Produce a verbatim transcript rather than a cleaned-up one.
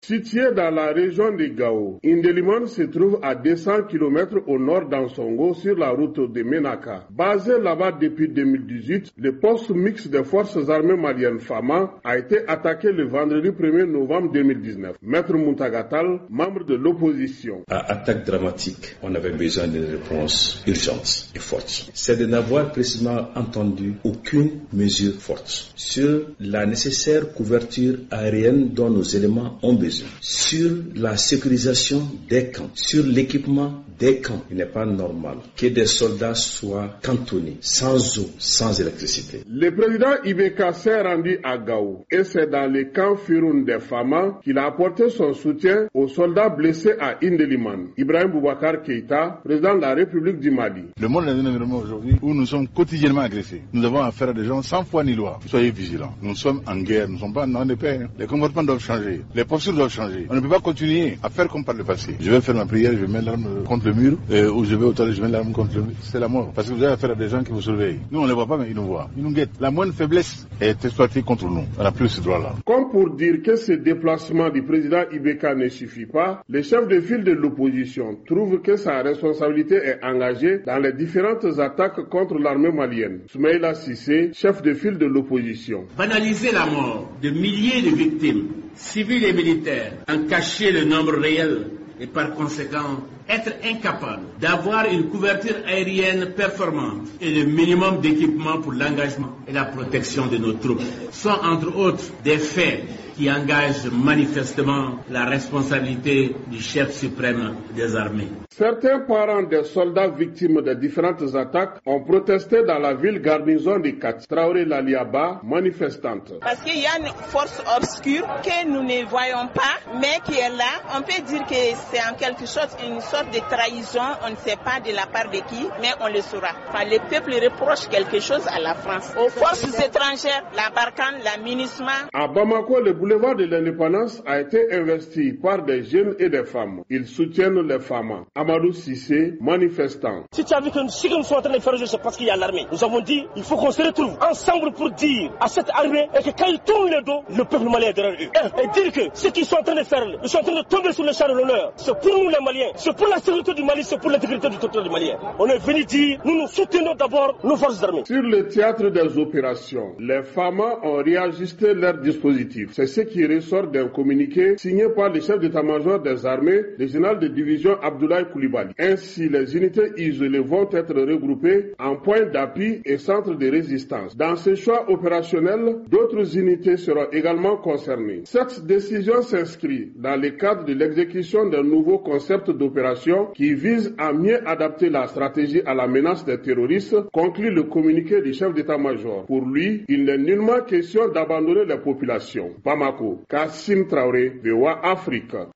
Situé dans la région de Gao, Indelimane se trouve à deux cents kilomètres au nord d'Ansongo sur la route de Menaka. Basé là-bas depuis deux mille dix-huit, le poste mixte des forces armées maliennes Fama a été attaqué le vendredi premier novembre deux mille dix-neuf. Maître Muntagatal, membre de l'opposition. À attaque dramatique, on avait besoin d'une réponse urgente et forte. C'est de n'avoir précisément entendu aucune mesure forte sur la nécessaire couverture aérienne dont nos éléments ont besoin, sur la sécurisation des camps, sur l'équipement des camps. Il n'est pas normal que des soldats soient cantonnés sans eau, sans électricité. Le président Ibeka s'est rendu à Gao et c'est dans le camp Firoun des Fama qu'il a apporté son soutien aux soldats blessés à Indelimane. Ibrahim Boubacar Keïta, président de la République du Mali. Le monde est dans un environnement aujourd'hui où nous sommes quotidiennement agressés. Nous avons affaire à des gens sans foi ni loi. Soyez vigilants. Nous sommes en guerre, nous ne sommes pas en de paix. Les comportements doivent changer, les postures doivent changer. On ne peut pas continuer à faire comme par le passé. Je vais faire ma prière, je vais mettre l'arme contre le mur, euh, ou je vais au toilette, je mets l'arme contre le mur. C'est la mort. Parce que vous avez affaire à des gens qui vous surveillent. Nous, on ne les voit pas, mais ils nous voient. Ils nous guettent. La moindre faiblesse est exploitée contre nous. On n'a plus ce droit-là. Comme pour dire que ce déplacement du président Ibeka ne suffit pas, le chef de file de l'opposition trouve que sa responsabilité est engagée dans les différentes attaques contre l'armée malienne. Soumaïla Sissé, chef de file de l'opposition. Banaliser la mort de milliers de victimes, civiles et militaires, en cacher le nombre réel et par conséquent être incapable d'avoir une couverture aérienne performante et le minimum d'équipement pour l'engagement et la protection de nos troupes sont entre autres des faits qui engagent manifestement la responsabilité du chef suprême des armées. Certains parents des soldats victimes des différentes attaques ont protesté dans la ville garnison de Kati. Traoré Laliaba, manifestante. Parce qu'il y a une force obscure que nous ne voyons pas, mais qui est là. On peut dire que c'est en quelque sorte une sorte de trahison, on ne sait pas de la part de qui, mais on le saura. Enfin, le peuple reproche quelque chose à la France. Aux forces étrangères, la Barkhane, la MINUSMA. À Bamako, le boulevard de l'indépendance a été investi par des jeunes et des femmes. Ils soutiennent les femmes. Amadou Sissé, manifestant. Si tu as vu que ce que nous sommes en train de faire, c'est parce qu'il y a l'armée. Nous avons dit, il faut qu'on se retrouve ensemble pour dire à cette armée et que quand ils tournent le dos, le peuple malien est derrière eux. Et dire que ce qu'ils sont en train de faire, ils sont en train de tomber sur le champ de l'honneur. C'est pour nous les Maliens, c'est pour la sécurité du Mali, c'est pour l'intégrité du territoire du Malien. On est venu dire, nous nous soutenons d'abord nos forces armées. Sur le théâtre des opérations, les femmes ont réajusté leur dispositif. C'est ce qui ressort d'un communiqué signé par le chef d'état-major des armées, le général de division Abdoulaye Koulibaly. Ainsi, les unités isolées vont être regroupées en points d'appui et centres de résistance. Dans ce choix opérationnel, d'autres unités seront également concernées. Cette décision s'inscrit dans le cadre de l'exécution d'un nouveau concept d'opération qui vise à mieux adapter la stratégie à la menace des terroristes, conclut le communiqué du chef d'état-major. Pour lui, il n'est nullement question d'abandonner les populations. Bamako, Kassim Traoré, V O A Afrique.